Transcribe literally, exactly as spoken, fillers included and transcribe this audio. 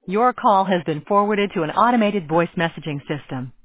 Your call has been forwarded to an automated voice messaging system.